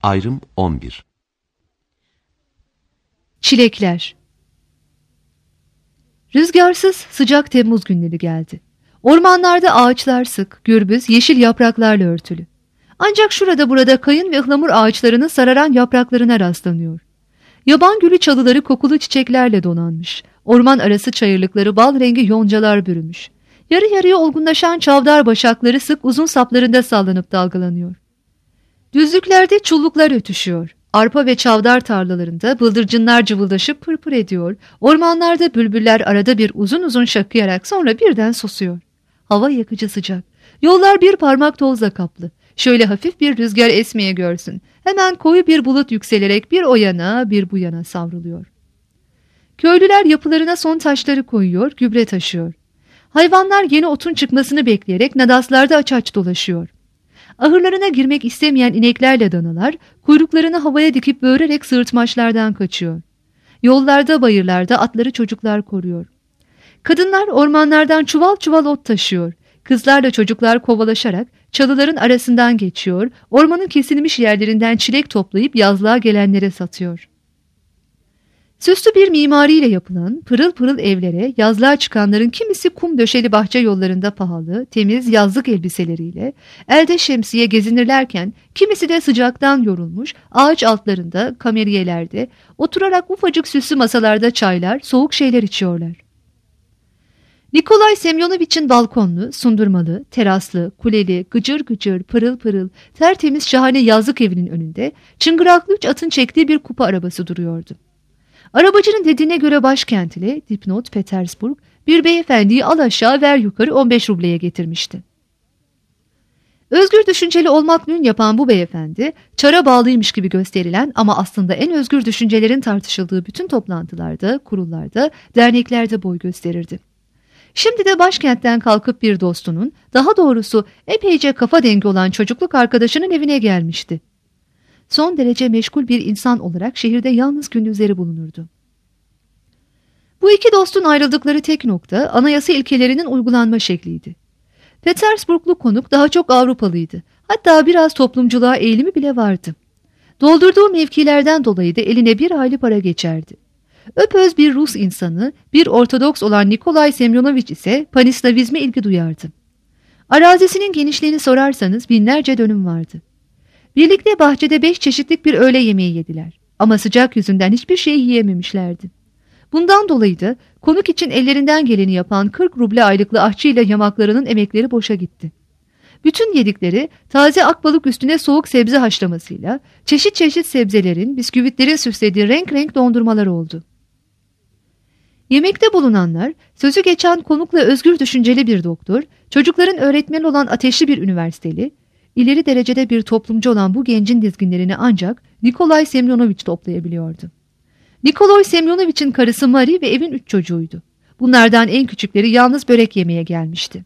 Ayrım 11. Çilekler. Rüzgarsız, sıcak Temmuz günleri geldi. Ormanlarda ağaçlar sık, gürbüz, yeşil yapraklarla örtülü. Ancak şurada burada kayın ve ıhlamur ağaçlarının sararan yapraklarına rastlanıyor. Yaban gülü çalıları kokulu çiçeklerle donanmış. Orman arası çayırlıkları bal rengi yoncalar bürümüş. Yarı yarıya olgunlaşan çavdar başakları sık uzun saplarında sallanıp dalgalanıyor. Düzlüklerde çulluklar ötüşüyor. Arpa ve çavdar tarlalarında bıldırcınlar cıvıldaşıp pırpır ediyor. Ormanlarda bülbüller arada bir uzun uzun şakıyarak sonra birden susuyor. Hava yakıcı sıcak. Yollar bir parmak tozla kaplı. Şöyle hafif bir rüzgar esmeye görsün. Hemen koyu bir bulut yükselerek bir o yana bir bu yana savruluyor. Köylüler yapılarına son taşları koyuyor, gübre taşıyor. Hayvanlar yeni otun çıkmasını bekleyerek nadaslarda aç aç dolaşıyor. Ahırlarına girmek istemeyen ineklerle danalar kuyruklarını havaya dikip böğürerek sığırtmaçlardan kaçıyor. Yollarda bayırlarda atları çocuklar koruyor. Kadınlar ormanlardan çuval çuval ot taşıyor. Kızlarla çocuklar kovalaşarak çalıların arasından geçiyor. Ormanın kesilmiş yerlerinden çilek toplayıp yazlığa gelenlere satıyor. Süslü bir mimariyle yapılan pırıl pırıl evlere yazlığa çıkanların kimisi kum döşeli bahçe yollarında pahalı, temiz yazlık elbiseleriyle, elde şemsiye gezinirlerken kimisi de sıcaktan yorulmuş ağaç altlarında, kameriyelerde, oturarak ufacık süslü masalarda çaylar, soğuk şeyler içiyorlar. Nikolay Semyonoviç'in balkonlu, sundurmalı, teraslı, kuleli, gıcır gıcır, pırıl pırıl, tertemiz şahane yazlık evinin önünde çıngıraklı 3 atın çektiği bir kupa arabası duruyordu. Arabacının dediğine göre başkentli, dipnot Petersburg, bir beyefendiyi al aşağı ver yukarı 15 rubleye getirmişti. Özgür düşünceli olmakla ün yapan bu beyefendi, çara bağlıymış gibi gösterilen ama aslında en özgür düşüncelerin tartışıldığı bütün toplantılarda, kurullarda, derneklerde boy gösterirdi. Şimdi de başkentten kalkıp bir dostunun, daha doğrusu epeyce kafa dengi olan çocukluk arkadaşının evine gelmişti. Son derece meşgul bir insan olarak şehirde yalnız gündüzleri bulunurdu. Bu iki dostun ayrıldıkları tek nokta anayasa ilkelerinin uygulanma şekliydi. Petersburglu konuk daha çok Avrupalıydı. Hatta biraz toplumculuğa eğilimi bile vardı. Doldurduğu mevkilerden dolayı da eline bir hayli para geçerdi. Öpöz bir Rus insanı, bir Ortodoks olan Nikolay Semyonoviç ise panislavizme ilgi duyardı. Arazisinin genişliğini sorarsanız binlerce dönüm vardı. Birlikte bahçede 5 çeşitlik bir öğle yemeği yediler. Ama sıcak yüzünden hiçbir şey yiyememişlerdi. Bundan dolayı da konuk için ellerinden geleni yapan 40 ruble aylıklı aşçıyla yamaklarının emekleri boşa gitti. Bütün yedikleri taze akbalık üstüne soğuk sebze haşlamasıyla çeşit çeşit sebzelerin, bisküvitlerin süslediği renk renk dondurmalar oldu. Yemekte bulunanlar, sözü geçen konukla özgür düşünceli bir doktor, çocukların öğretmeni olan ateşli bir üniversiteli, İleri derecede bir toplumcu olan bu gencin dizginlerini ancak Nikolay Semyonoviç toplayabiliyordu. Nikolay Semyonoviç'in karısı Marie ve evin 3 çocuğuydu. Bunlardan en küçükleri yalnız börek yemeye gelmişti.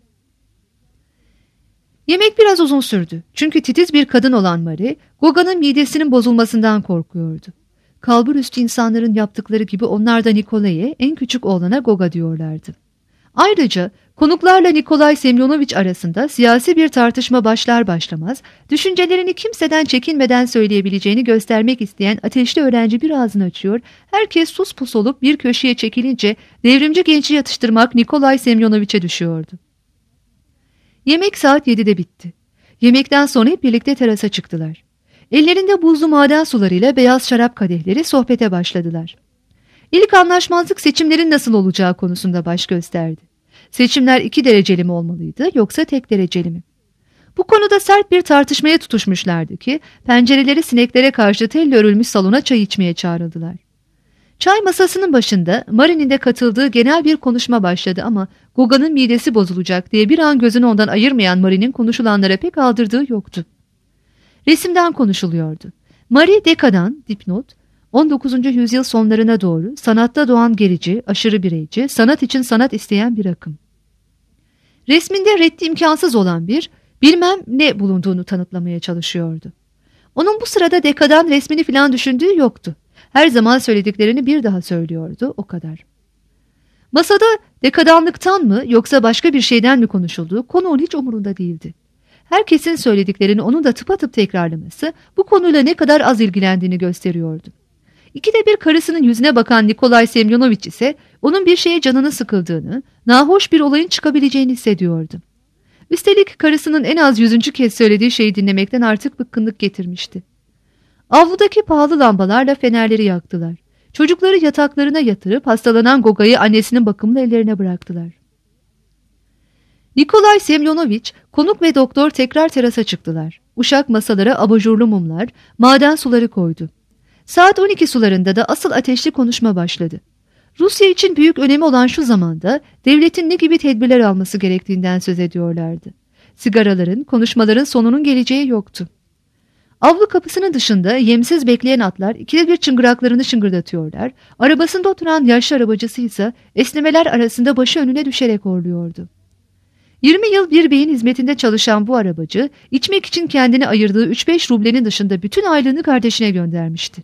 Yemek biraz uzun sürdü. Çünkü titiz bir kadın olan Marie, Goga'nın midesinin bozulmasından korkuyordu. Kalburüstü insanların yaptıkları gibi onlar da Nikolay'e, en küçük oğlana Goga diyorlardı. Ayrıca konuklarla Nikolay Semyonoviç arasında siyasi bir tartışma başlar başlamaz, düşüncelerini kimseden çekinmeden söyleyebileceğini göstermek isteyen ateşli öğrenci bir ağzını açıyor, herkes sus pus olup bir köşeye çekilince devrimci genci yatıştırmak Nikolay Semyonoviç'e düşüyordu. Yemek saat 7'de bitti. Yemekten sonra hep birlikte terasa çıktılar. Ellerinde buzlu maden sularıyla beyaz şarap kadehleri sohbete başladılar. İlk anlaşmazlık seçimlerin nasıl olacağı konusunda baş gösterdi. Seçimler 2 dereceli mi olmalıydı yoksa tek dereceli mi? Bu konuda sert bir tartışmaya tutuşmuşlardı ki pencereleri sineklere karşı telle örülmüş salona çay içmeye çağrıldılar. Çay masasının başında Marie'nin de katıldığı genel bir konuşma başladı ama Goga'nın midesi bozulacak diye bir an gözünü ondan ayırmayan Marie'nin konuşulanlara pek aldırdığı yoktu. Resimden konuşuluyordu. Marie dekadan, dipnot, 19. yüzyıl sonlarına doğru sanatta doğan gerici, aşırı bireyci, sanat için sanat isteyen bir akım. Resminde reddi imkansız olan bir, bilmem ne bulunduğunu tanıtlamaya çalışıyordu. Onun bu sırada dekadan resmini filan düşündüğü yoktu. Her zaman söylediklerini bir daha söylüyordu, o kadar. Masada dekadanlıktan mı yoksa başka bir şeyden mi konuşulduğu konuğun hiç umurunda değildi. Herkesin söylediklerini onun da tıpatıp tekrarlaması bu konuyla ne kadar az ilgilendiğini gösteriyordu. İkide bir karısının yüzüne bakan Nikolay Semyonoviç ise onun bir şeye canını sıkıldığını, nahoş bir olayın çıkabileceğini hissediyordu. Üstelik karısının en az 100. kez söylediği şeyi dinlemekten artık bıkkınlık getirmişti. Avludaki pahalı lambalarla fenerleri yaktılar. Çocukları yataklarına yatırıp hastalanan Goga'yı annesinin bakımlı ellerine bıraktılar. Nikolay Semyonoviç, konuk ve doktor tekrar terasa çıktılar. Uşak masalara abajurlu mumlar, maden suları koydu. Saat 12 sularında da asıl ateşli konuşma başladı. Rusya için büyük önemi olan şu zamanda devletin ne gibi tedbirler alması gerektiğinden söz ediyorlardı. Sigaraların, konuşmaların sonunun geleceği yoktu. Avlu kapısının dışında yemsiz bekleyen atlar ikide bir çıngıraklarını şıngırdatıyorlar, arabasında oturan yaşlı arabacısı ise esnemeler arasında başı önüne düşerek horluyordu. 20 yıl bir beyin hizmetinde çalışan bu arabacı, içmek için kendine ayırdığı 3-5 rublenin dışında bütün aylığını kardeşine göndermişti.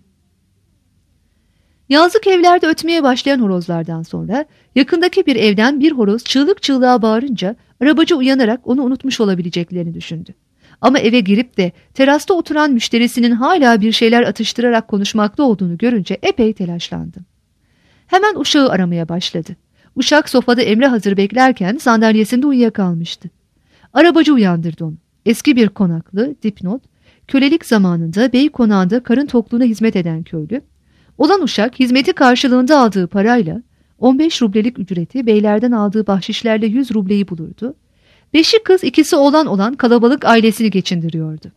Yazlık evlerde ötmeye başlayan horozlardan sonra yakındaki bir evden bir horoz çığlık çığlığa bağırınca arabacı uyanarak onu unutmuş olabileceklerini düşündü. Ama eve girip de terasta oturan müşterisinin hala bir şeyler atıştırarak konuşmakta olduğunu görünce epey telaşlandı. Hemen uşağı aramaya başladı. Uşak sofada emre hazır beklerken sandalyesinde uyuyakalmıştı. Arabacı uyandırdı onu. Eski bir konaklı, dipnot, kölelik zamanında bey konağında karın tokluğuna hizmet eden köylü, olan uşak hizmeti karşılığında aldığı parayla 15 rublelik ücreti beylerden aldığı bahşişlerle 100 rubleyi bulurdu. 5'i kız 2'si oğlan olan kalabalık ailesini geçindiriyordu.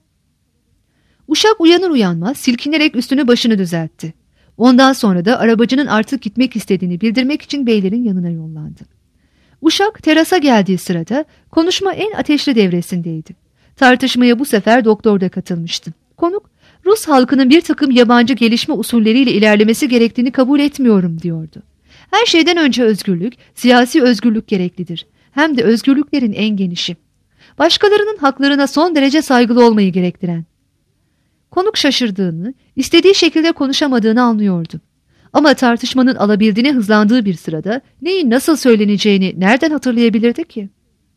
Uşak uyanır uyanmaz silkinerek üstünü başını düzeltti. Ondan sonra da arabacının artık gitmek istediğini bildirmek için beylerin yanına yollandı. Uşak terasa geldiği sırada konuşma en ateşli devresindeydi. Tartışmaya bu sefer doktor da katılmıştı. Konuk, Rus halkının bir takım yabancı gelişme usulleriyle ilerlemesi gerektiğini kabul etmiyorum diyordu. Her şeyden önce özgürlük, siyasi özgürlük gereklidir. Hem de özgürlüklerin en genişi. Başkalarının haklarına son derece saygılı olmayı gerektiren. Konuk şaşırdığını, istediği şekilde konuşamadığını anlıyordu. Ama tartışmanın alabildiğine hızlandığı bir sırada neyin nasıl söyleneceğini nereden hatırlayabilirdi ki?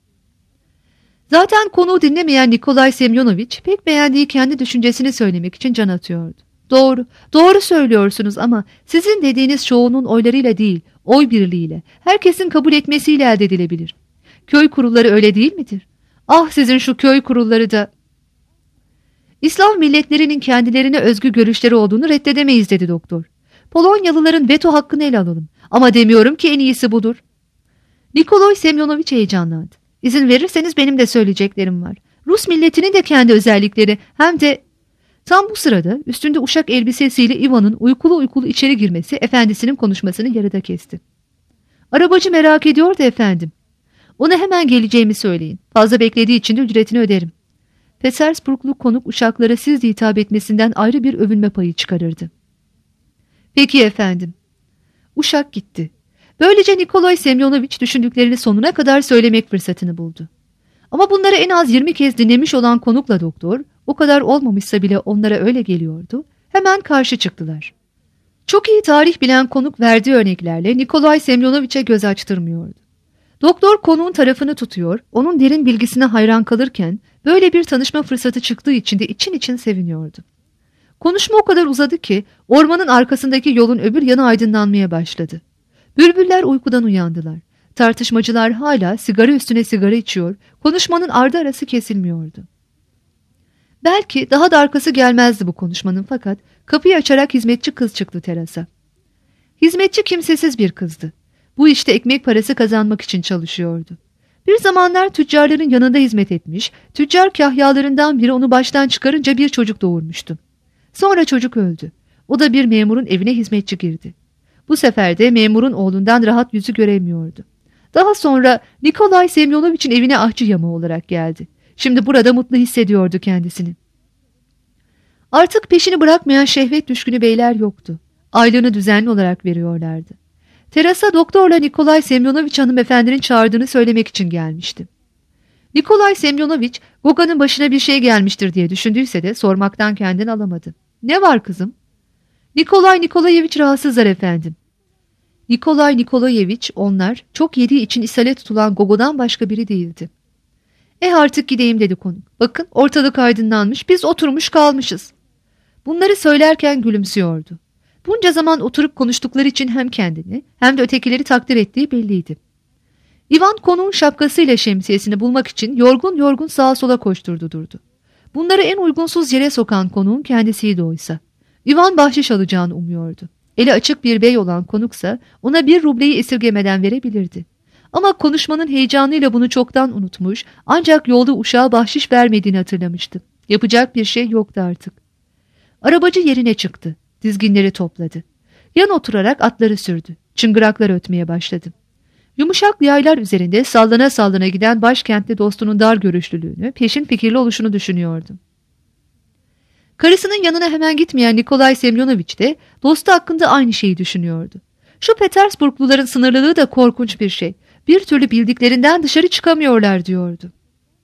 Zaten konuğu dinlemeyen Nikolay Semyonoviç pek beğendiği kendi düşüncesini söylemek için can atıyordu. Doğru söylüyorsunuz ama sizin dediğiniz çoğunun oylarıyla değil, oy birliğiyle, herkesin kabul etmesiyle elde edilebilir. Köy kurulları öyle değil midir? Ah sizin şu köy kurulları da... İslam milletlerinin kendilerine özgü görüşleri olduğunu reddedemeyiz dedi doktor. Polonyalıların veto hakkını ele alalım. Ama demiyorum ki en iyisi budur. Nikolay Semyonoviç heyecanlandı. İzin verirseniz benim de söyleyeceklerim var. Rus milletinin de kendi özellikleri hem de... Tam bu sırada üstünde uşak elbisesiyle Ivan'ın uykulu içeri girmesi efendisinin konuşmasını yarıda kesti. Arabacı merak ediyordu efendim. Ona hemen geleceğimi söyleyin. Fazla beklediği için de ücretini öderim. Petersburglu konuk uşaklara siz hitap etmesinden ayrı bir övünme payı çıkarırdı. Peki efendim. Uşak gitti. Böylece Nikolay Semyonoviç düşündüklerini sonuna kadar söylemek fırsatını buldu. Ama bunları en az 20 kez dinlemiş olan konukla doktor, o kadar olmamışsa bile onlara öyle geliyordu, hemen karşı çıktılar. Çok iyi tarih bilen konuk verdiği örneklerle Nikolay Semyonoviç'e göz açtırmıyordu. Doktor konuğun tarafını tutuyor, onun derin bilgisine hayran kalırken böyle bir tanışma fırsatı çıktığı için de için için seviniyordu. Konuşma o kadar uzadı ki ormanın arkasındaki yolun öbür yanı aydınlanmaya başladı. Bülbüller uykudan uyandılar. Tartışmacılar hala sigara üstüne sigara içiyor, konuşmanın ardı arası kesilmiyordu. Belki daha da arkası gelmezdi bu konuşmanın fakat kapıyı açarak hizmetçi kız çıktı terasa. Hizmetçi kimsesiz bir kızdı. Bu işte ekmek parası kazanmak için çalışıyordu. Bir zamanlar tüccarların yanında hizmet etmiş, tüccar kahyalarından biri onu baştan çıkarınca bir çocuk doğurmuştu. Sonra çocuk öldü. O da bir memurun evine hizmetçi girdi. Bu sefer de memurun oğlundan rahat yüzü göremiyordu. Daha sonra Nikolay Semyonoviç'in evine ahçı yamağı olarak geldi. Şimdi burada mutlu hissediyordu kendisini. Artık peşini bırakmayan şehvet düşkünü beyler yoktu. Aylığını düzenli olarak veriyorlardı. Terasa doktorla Nikolay Semyonoviç hanımefendinin çağırdığını söylemek için gelmişti. Nikolay Semyonoviç, Goga'nın başına bir şey gelmiştir diye düşündüyse de sormaktan kendini alamadı. Ne var kızım? Nikolay Nikolayeviç rahatsızlar efendim. Nikolay Nikolayeviç onlar çok yediği için ishale tutulan Gogo'dan başka biri değildi. Artık gideyim dedi konuk. Bakın ortalık aydınlanmış, biz oturmuş kalmışız. Bunları söylerken gülümsüyordu. Bunca zaman oturup konuştukları için hem kendini hem de ötekileri takdir ettiği belliydi. Ivan konuğun şapkasıyla şemsiyesini bulmak için yorgun yorgun sağa sola koşturdu durdu. Bunları en uygunsuz yere sokan konuğun kendisiydi oysa. Ivan bahşiş alacağını umuyordu. Eli açık bir bey olan konuksa ona 1 rubleyi esirgemeden verebilirdi. Ama konuşmanın heyecanıyla bunu çoktan unutmuş, ancak yolda uşağa bahşiş vermediğini hatırlamıştı. Yapacak bir şey yoktu artık. Arabacı yerine çıktı. Dizginleri topladı. Yan oturarak atları sürdü. Çıngıraklar ötmeye başladı. Yumuşak yaylar üzerinde sallana sallana giden başkentli dostunun dar görüşlülüğünü, peşin fikirli oluşunu düşünüyordu. Karısının yanına hemen gitmeyen Nikolay Semyonoviç de dostu hakkında aynı şeyi düşünüyordu. Şu Petersburgluların sınırlılığı da korkunç bir şey. Bir türlü bildiklerinden dışarı çıkamıyorlar diyordu.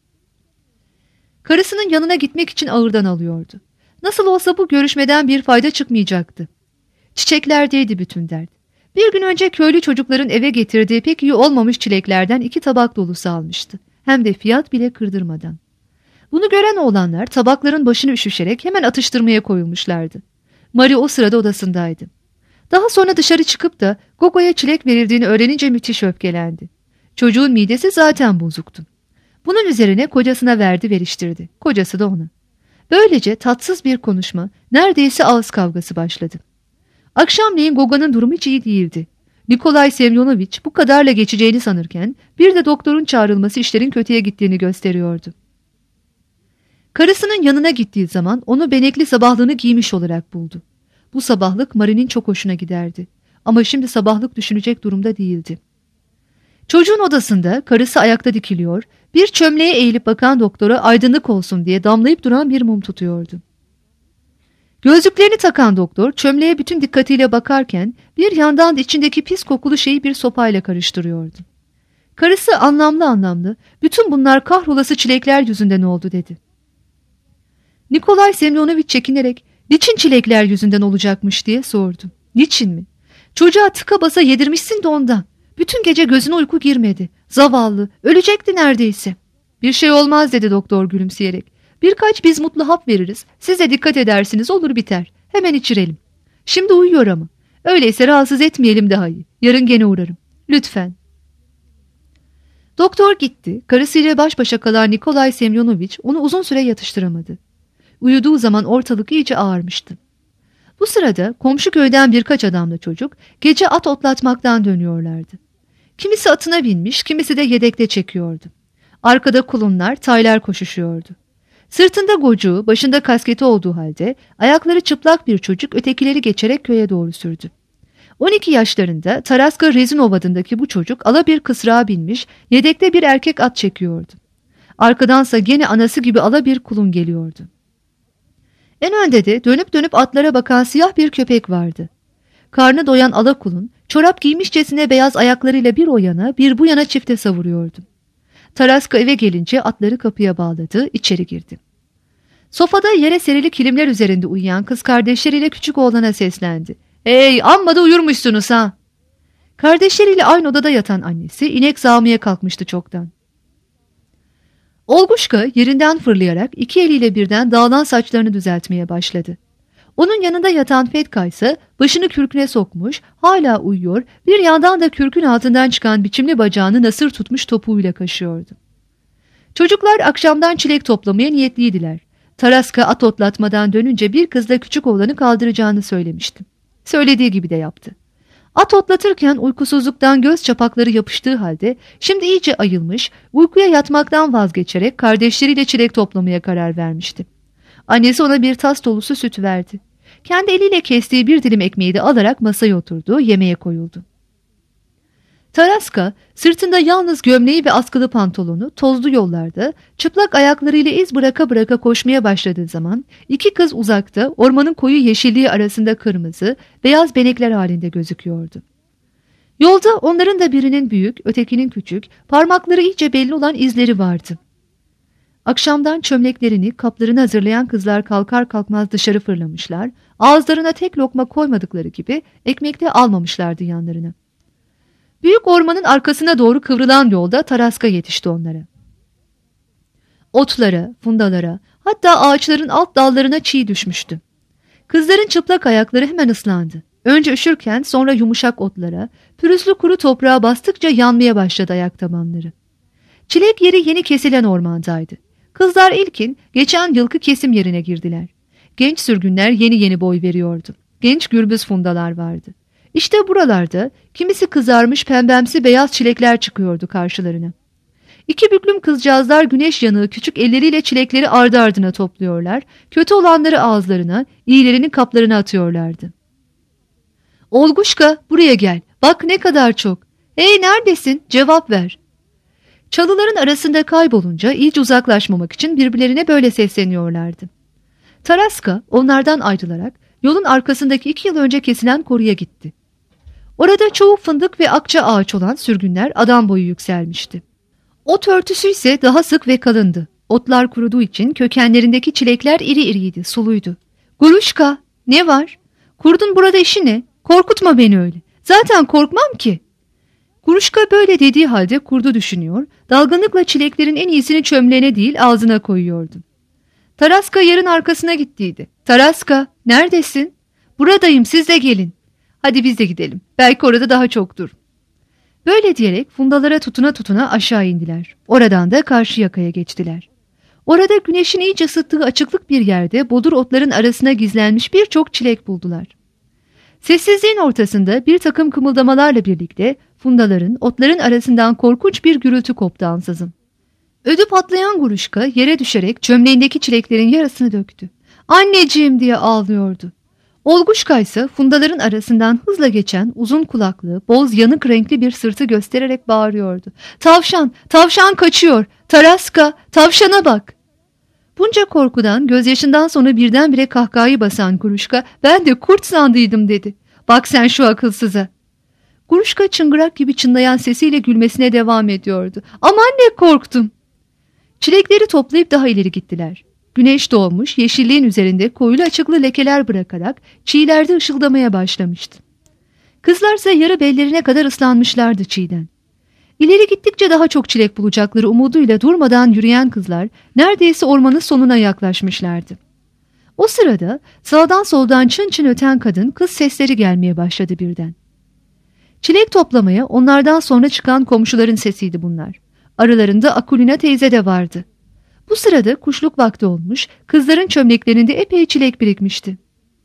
Karısının yanına gitmek için ağırdan alıyordu. Nasıl olsa bu görüşmeden bir fayda çıkmayacaktı. Çiçeklerdeydi bütün dert. Bir gün önce köylü çocukların eve getirdiği pek iyi olmamış çileklerden 2 tabak dolusu almıştı. Hem de fiyat bile kırdırmadan. Bunu gören oğlanlar tabakların başını üşüşerek hemen atıştırmaya koyulmuşlardı. Mari o sırada odasındaydı. Daha sonra dışarı çıkıp da Gogo'ya çilek verildiğini öğrenince müthiş öfkelendi. Çocuğun midesi zaten bozuktu. Bunun üzerine kocasına verdi veriştirdi. Kocası da ona. Böylece tatsız bir konuşma, neredeyse ağız kavgası başladı. Akşamleyin Gogo'nun durumu hiç iyi değildi. Nikolay Semyonoviç bu kadarla geçeceğini sanırken bir de doktorun çağrılması işlerin kötüye gittiğini gösteriyordu. Karısının yanına gittiği zaman onu benekli sabahlığını giymiş olarak buldu. Bu sabahlık Mari'nin çok hoşuna giderdi. Ama şimdi sabahlık düşünecek durumda değildi. Çocuğun odasında karısı ayakta dikiliyor, bir çömleğe eğilip bakan doktora aydınlık olsun diye damlayıp duran bir mum tutuyordu. Gözlüklerini takan doktor çömleğe bütün dikkatiyle bakarken bir yandan da içindeki pis kokulu şeyi bir sopayla karıştırıyordu. Karısı anlamlı anlamlı, bütün bunlar kahrolası çilekler yüzünden oldu dedi. Nikolay Semyonoviç çekinerek, niçin çilekler yüzünden olacakmış diye sordu. Niçin mi? Çocuğa tıka basa yedirmişsin de ondan. Bütün gece gözüne uyku girmedi. Zavallı, ölecekti neredeyse. Bir şey olmaz dedi doktor gülümseyerek. Birkaç biz mutlu hap veririz. Siz de dikkat edersiniz, olur biter. Hemen içirelim. Şimdi uyuyor ama. Öyleyse rahatsız etmeyelim daha iyi. Yarın gene uğrarım. Lütfen. Doktor gitti. Karısıyla baş başa kalan Nikolay Semyonoviç onu uzun süre yatıştıramadı. Uyuduğu zaman ortalık iyice ağarmıştı. Bu sırada komşu köyden birkaç adamla çocuk gece at otlatmaktan dönüyorlardı. Kimisi atına binmiş, kimisi de yedekte çekiyordu. Arkada kulunlar, taylar koşuşuyordu. Sırtında gocuğu, başında kasketi olduğu halde ayakları çıplak bir çocuk ötekileri geçerek köye doğru sürdü. 12 yaşlarında Taraska Rezinova'daki bu çocuk ala bir kısrağa binmiş, yedekte bir erkek at çekiyordu. Arkadansa gene anası gibi ala bir kulun geliyordu. En önde de dönüp dönüp atlara bakan siyah bir köpek vardı. Karnı doyan ala kulun çorap giymişçesine beyaz ayaklarıyla bir o yana bir bu yana çifte savuruyordu. Taraska eve gelince atları kapıya bağladı, içeri girdi. Sofada yere serili kilimler üzerinde uyuyan kız kardeşleriyle küçük oğlana seslendi. "Hey, amma da uyurmuşsunuz ha!" Kardeşleriyle aynı odada yatan annesi inek sağmaya kalkmıştı çoktan. Olguşka yerinden fırlayarak 2 eliyle birden dağılan saçlarını düzeltmeye başladı. Onun yanında yatan Fetka ise başını kürküne sokmuş, hala uyuyor, bir yandan da kürkün altından çıkan biçimli bacağını nasır tutmuş topuğuyla kaşıyordu. Çocuklar akşamdan çilek toplamaya niyetliydiler. Taraska at otlatmadan dönünce bir kızla küçük oğlanı kaldıracağını söylemişti. Söylediği gibi de yaptı. At otlatırken uykusuzluktan göz çapakları yapıştığı halde şimdi iyice ayılmış, uykuya yatmaktan vazgeçerek kardeşleriyle çilek toplamaya karar vermişti. Annesi ona bir tas dolusu süt verdi. Kendi eliyle kestiği bir dilim ekmeği de alarak masaya oturdu, yemeğe koyuldu. Taraska sırtında yalnız gömleği ve askılı pantolonu tozlu yollarda çıplak ayaklarıyla iz bıraka bıraka koşmaya başladığı zaman 2 kız uzakta ormanın koyu yeşilliği arasında kırmızı, beyaz benekler halinde gözüküyordu. Yolda onların da birinin büyük, ötekinin küçük, parmakları iyice belli olan izleri vardı. Akşamdan çömleklerini, kaplarını hazırlayan kızlar kalkar kalkmaz dışarı fırlamışlar, ağızlarına tek lokma koymadıkları gibi ekmek de almamışlardı yanlarına. Büyük ormanın arkasına doğru kıvrılan yolda Taraska yetişti onlara. Otlara, fundalara, hatta ağaçların alt dallarına çiğ düşmüştü. Kızların çıplak ayakları hemen ıslandı. Önce üşürken sonra yumuşak otlara, pürüzlü kuru toprağa bastıkça yanmaya başladı ayak tabanları. Çilek yeri yeni kesilen ormandaydı. Kızlar ilkin geçen yılki kesim yerine girdiler. Genç sürgünler yeni boy veriyordu. Genç gürbüz fundalar vardı. İşte buralarda kimisi kızarmış pembemsi beyaz çilekler çıkıyordu karşılarına. İki büklüm kızcağızlar güneş yanığı küçük elleriyle çilekleri ardı ardına topluyorlar, kötü olanları ağızlarına, iyilerini kaplarına atıyorlardı. Olguşka, buraya gel, bak ne kadar çok. Hey, neredesin, cevap ver. Çalıların arasında kaybolunca iyice uzaklaşmamak için birbirlerine böyle sesleniyorlardı. Taraska onlardan ayrılarak yolun arkasındaki 2 yıl önce kesilen koruya gitti. Orada çoğu fındık ve akça ağaç olan sürgünler adam boyu yükselmişti. Ot örtüsü ise daha sık ve kalındı. Otlar kuruduğu için kökenlerindeki çilekler iri iriydi, suluydu. Guruşka, ne var? Kurdun burada işi ne? Korkutma beni öyle. Zaten korkmam ki. Guruşka böyle dediği halde kurdu düşünüyor, dalgınlıkla çileklerin en iyisini çömleğine değil ağzına koyuyordu. Taraska yarın arkasına gittiydi. Taraska, neredesin? Buradayım, siz de gelin. Hadi biz de gidelim. Belki orada daha çoktur. Böyle diyerek fundalara tutuna tutuna aşağı indiler. Oradan da karşı yakaya geçtiler. Orada güneşin iyice ısıttığı açıklık bir yerde bodur otların arasına gizlenmiş birçok çilek buldular. Sessizliğin ortasında bir takım kımıldamalarla birlikte fundaların, otların arasından korkunç bir gürültü koptu ansızın. Ödü patlayan Guruşka yere düşerek çömleğindeki çileklerin yarısını döktü. Anneciğim diye ağlıyordu. Olguşka ise fundaların arasından hızla geçen uzun kulaklı, boz yanık renkli bir sırtı göstererek bağırıyordu. Tavşan, tavşan kaçıyor, Taraska, tavşana bak. Bunca korkudan, gözyaşından sonra birdenbire kahkahayı basan Guruşka, ben de kurt sandıydım dedi. Bak sen şu akılsıza. Guruşka çıngırak gibi çınlayan sesiyle gülmesine devam ediyordu. Aman ne korktum. Çilekleri toplayıp daha ileri gittiler. Güneş doğmuş, yeşilliğin üzerinde koyulu açıklı lekeler bırakarak çiğlerde ışıldamaya başlamıştı. Kızlarsa yarı bellerine kadar ıslanmışlardı çiğden. İleri gittikçe daha çok çilek bulacakları umuduyla durmadan yürüyen kızlar neredeyse ormanın sonuna yaklaşmışlardı. O sırada sağdan soldan çın çın öten kadın kız sesleri gelmeye başladı birden. Çilek toplamaya onlardan sonra çıkan komşuların sesiydi bunlar. Aralarında Akulina teyze de vardı. Bu sırada kuşluk vakti olmuş, kızların çömleklerinde epey çilek birikmişti.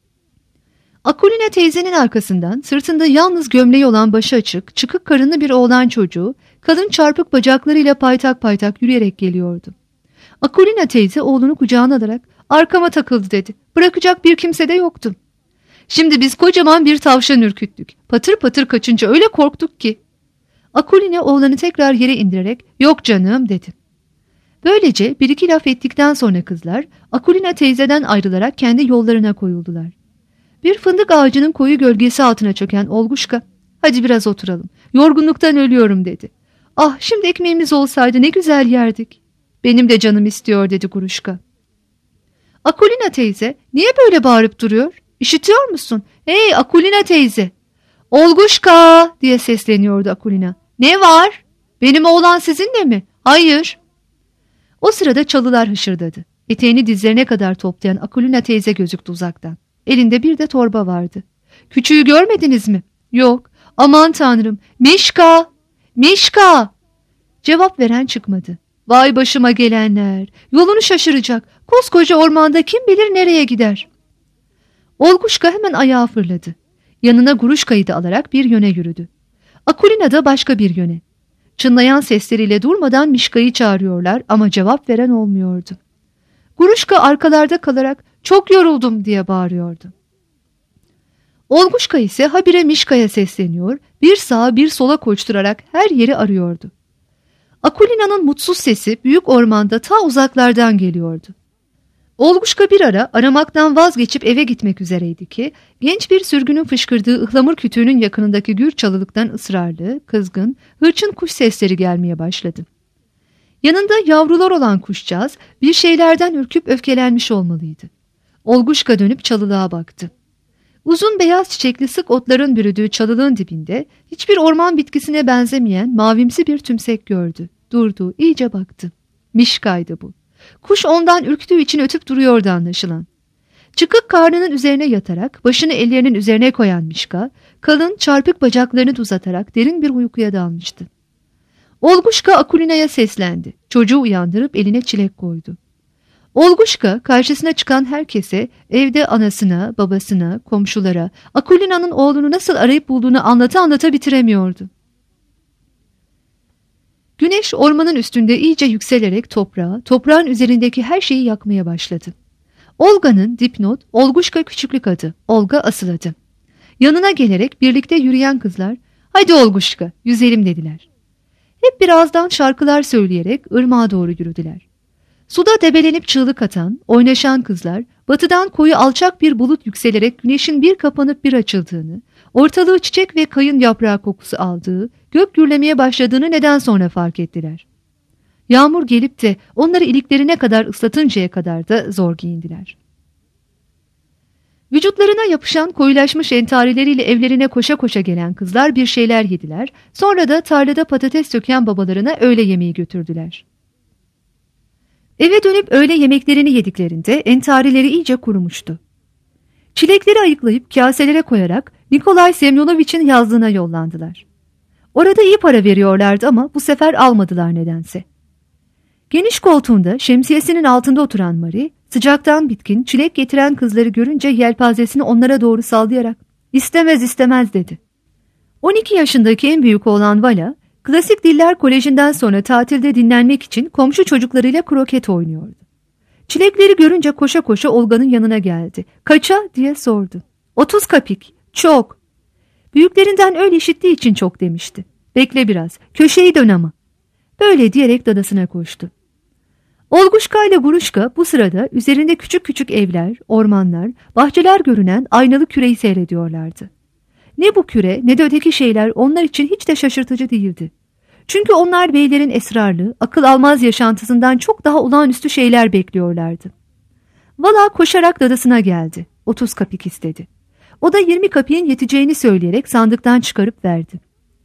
Akulina teyzenin arkasından sırtında yalnız gömleği olan başı açık, çıkık karınlı bir oğlan çocuğu, kalın çarpık bacaklarıyla paytak paytak yürüyerek geliyordu. Akulina teyze oğlunu kucağına alarak arkama takıldı dedi. Bırakacak bir kimse de yoktu. Şimdi biz kocaman bir tavşan ürküttük. Patır patır kaçınca öyle korktuk ki. Akulina oğlanı tekrar yere indirerek yok canım dedi. Böylece bir iki laf ettikten sonra kızlar Akulina teyzeden ayrılarak kendi yollarına koyuldular. Bir fındık ağacının koyu gölgesi altına çöken Olguşka, hadi biraz oturalım, yorgunluktan ölüyorum dedi. Ah, şimdi ekmeğimiz olsaydı ne güzel yerdik. Benim de canım istiyor dedi Guruşka. Akulina teyze niye böyle bağırıp duruyor? İşitiyor musun? Hey Akulina teyze. Olguşka diye sesleniyordu Akulina. Ne var? Benim oğlan sizinle mi? Hayır. O sırada çalılar hışırdadı. Eteğini dizlerine kadar toplayan Akulina teyze gözüktü uzaktan. Elinde bir de torba vardı. Küçüğü görmediniz mi? Yok. Aman tanrım. Mişka! Mişka! Cevap veren çıkmadı. Vay başıma gelenler. Yolunu şaşıracak. Koskoca ormanda kim bilir nereye gider. Olguşka hemen ayağa fırladı. Yanına Guruşka'yı da alarak bir yöne yürüdü. Akulina da başka bir yöne. Çınlayan sesleriyle durmadan Mişka'yı çağırıyorlar ama cevap veren olmuyordu. Guruşka arkalarda kalarak çok yoruldum diye bağırıyordu. Olguşka ise habire Mişka'ya sesleniyor, bir sağa bir sola koşturarak her yeri arıyordu. Akulina'nın mutsuz sesi büyük ormanda ta uzaklardan geliyordu. Olguşka bir ara aramaktan vazgeçip eve gitmek üzereydi ki genç bir sürgünün fışkırdığı ıhlamur kütüğünün yakınındaki gür çalılıktan ısrarlı, kızgın, hırçın kuş sesleri gelmeye başladı. Yanında yavrular olan kuşcağız bir şeylerden ürküp öfkelenmiş olmalıydı. Olguşka dönüp çalılığa baktı. Uzun beyaz çiçekli sık otların bürüdüğü çalılığın dibinde hiçbir orman bitkisine benzemeyen mavimsi bir tümsek gördü. Durdu, iyice baktı. Mişka'ydı bu. Kuş ondan ürktüğü için ötüp duruyordu anlaşılan. Çıkık karnının üzerine yatarak, başını ellerinin üzerine koyan Mişka, kalın çarpık bacaklarını uzatarak derin bir uykuya dalmıştı. Olguşka Akulina'ya seslendi. Çocuğu uyandırıp eline çilek koydu. Olguşka karşısına çıkan herkese, evde anasına, babasına, komşulara, Akulina'nın oğlunu nasıl arayıp bulduğunu anlata bitiremiyordu. Güneş ormanın üstünde iyice yükselerek toprağın üzerindeki her şeyi yakmaya başladı. Olga'nın dipnot, Olguşka küçüklük adı, Olga asıl adı. Yanına gelerek birlikte yürüyen kızlar, "Hadi Olguşka, yüzelim," dediler. Hep birazdan şarkılar söyleyerek ırmağa doğru yürüdüler. Suda debelenip çığlık atan, oynaşan kızlar, batıdan koyu alçak bir bulut yükselerek güneşin bir kapanıp bir açıldığını, ortalığı çiçek ve kayın yaprağı kokusu aldığı, gök gürlemeye başladığını neden sonra fark ettiler. Yağmur gelip de onları iliklerine kadar ıslatıncaya kadar da zor giyindiler. Vücutlarına yapışan koyulaşmış entarileriyle evlerine koşa koşa gelen kızlar bir şeyler yediler, sonra da tarlada patates döken babalarına öğle yemeği götürdüler. Eve dönüp öğle yemeklerini yediklerinde entarileri iyice kurumuştu. Çilekleri ayıklayıp kaselere koyarak Nikolay Semyonoviç'in yazlığına yollandılar. Orada iyi para veriyorlardı ama bu sefer almadılar nedense. Geniş koltuğunda şemsiyesinin altında oturan Marie, sıcaktan bitkin çilek getiren kızları görünce yelpazesini onlara doğru sallayarak istemez dedi. 12 yaşındaki en büyük oğlan Vala, Klasik Diller Koleji'nden sonra tatilde dinlenmek için komşu çocuklarıyla kroket oynuyordu. Çilekleri görünce koşa koşa Olga'nın yanına geldi. "Kaça?" diye sordu. 30 kapik. Çok. Büyüklerinden öyle işittiği için çok demişti. "Bekle biraz. Köşeyi dön ama." Böyle diyerek dadasına koştu. Olguşka ile Guruşka bu sırada üzerinde küçük küçük evler, ormanlar, bahçeler görünen aynalı küreyi seyrediyorlardı. Ne bu küre ne de öteki şeyler onlar için hiç de şaşırtıcı değildi. Çünkü onlar beylerin esrarlı, akıl almaz yaşantısından çok daha olağanüstü şeyler bekliyorlardı. Vala koşarak dadasına geldi. 30 kapik istedi. O da 20 kapiğin yeteceğini söyleyerek sandıktan çıkarıp verdi.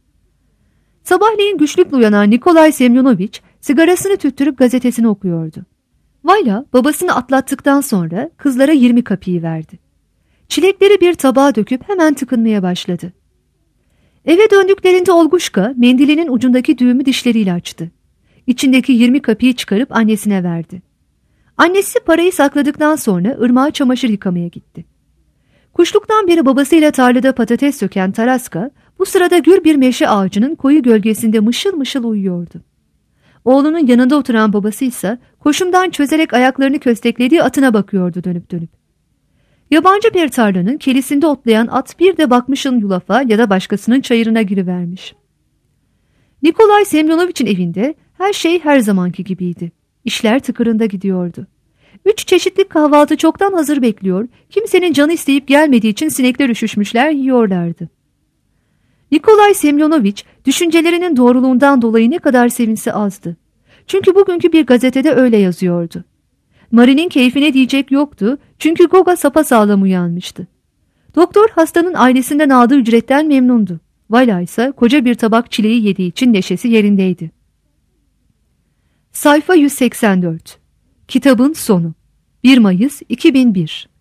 Sabahleyin güçlükle uyanan Nikolay Semyonoviç sigarasını tüttürüp gazetesini okuyordu. Vala babasını atlattıktan sonra kızlara 20 kapiği verdi. Çilekleri bir tabağa döküp hemen tıkınmaya başladı. Eve döndüklerinde Olguşka mendilinin ucundaki düğümü dişleriyle açtı. İçindeki 20 kapiği çıkarıp annesine verdi. Annesi parayı sakladıktan sonra ırmağa çamaşır yıkamaya gitti. Kuşluktan beri babasıyla tarlada patates söken Taraska bu sırada gür bir meşe ağacının koyu gölgesinde mışıl mışıl uyuyordu. Oğlunun yanında oturan babası ise koşumdan çözerek ayaklarını kösteklediği atına bakıyordu dönüp dönüp. Yabancı bir tarlanın kelisinde otlayan at bir de bakmışın yulafa ya da başkasının çayırına girivermiş. Nikolay Semyonoviç'in evinde her şey her zamanki gibiydi. İşler tıkırında gidiyordu. 3 çeşitli kahvaltı çoktan hazır bekliyor, kimsenin canı isteyip gelmediği için sinekler üşüşmüşler yiyorlardı. Nikolay Semyonoviç düşüncelerinin doğruluğundan dolayı ne kadar sevinse azdı. Çünkü bugünkü bir gazetede öyle yazıyordu. Marie'nin keyfine diyecek yoktu çünkü Goga sapasağlam uyanmıştı. Doktor hastanın ailesinden aldığı ücretten memnundu. Vala ise koca bir tabak çileği yediği için neşesi yerindeydi. Sayfa 184. Kitabın sonu. 1 Mayıs 2001